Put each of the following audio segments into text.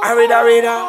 Arida.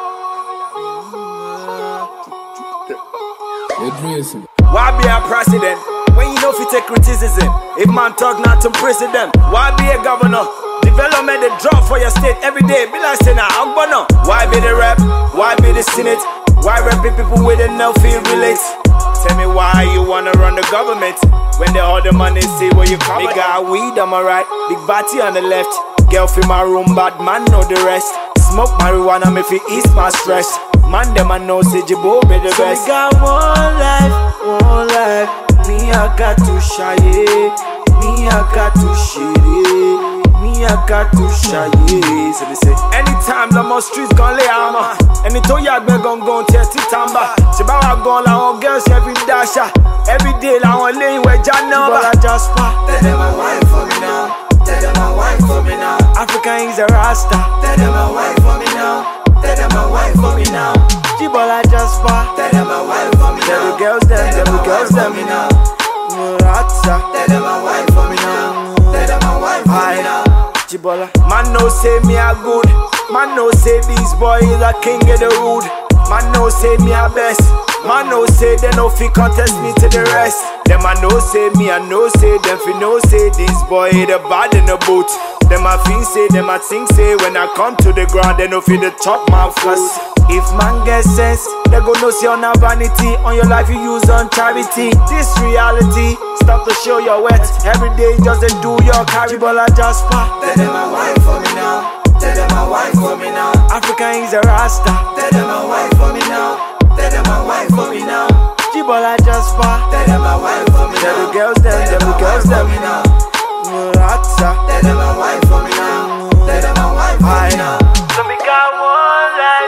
Why be a president when you know if you take criticism? If man talk not to president, why be a governor? Development the drop for your state every day. Be like saying I'm gonna. Why be the rep? Why be the senate? Why repping people with enough feel relate? Tell me why you wanna run the government when the other money see where you come. Big guy weed on my right, big body on the left. Girl in my room, bad man know the rest. Smoke marijuana me fi ease my stress. Man them I know say Jibo be the best. So we got one life. Me I got to shy it. Me I got to shit it. Me I got to shy it. So they say anytime the more streets gon' lay armor. Anytime you be gon' go to Titamba. Chibawa gon' la on girls every dasha. Every day la on lane where John number. But I just pa. Tell them my wife for me now. Tell them my wife for me now. Africa is a rasta. Tell them my wife for me now. Tell them my wife for me now. Jibola just pa. Tell them my wife for me now. Tell the girls them me now. Ratsa. Tell them my wife for me now. Tell them my wife for me now. Jibola. Man no say me a good. Man no say these boys a king of the road. Man no say me a best. Man no say they no fi contest me to the rest. Them I no say me I no say them fi no say this boy the bad in the boat. Them I feel say them I think say when I come to the ground they no fi the chop my foot. If man get sense, they go no see on a vanity. On your life you use on charity. This reality, stop to show your wet. Every day just to do your carry. Jibola just pa. Tell them my wife for me now. Tell them my wife for me now. Africa is a rasta. Tell them my wife for me now. Tell them my wife for me now. Jibola just pa. Tell them my wife for me now. Tell the girls them now. Ratsa. Tell them my wife for me now. Tell them my wife for me now. So me got one life.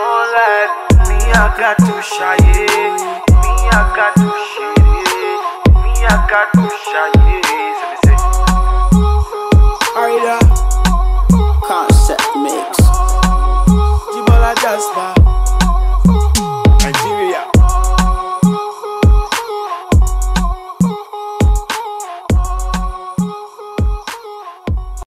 Me I got to shy it. Me I got to shit it. Me I got to shy it.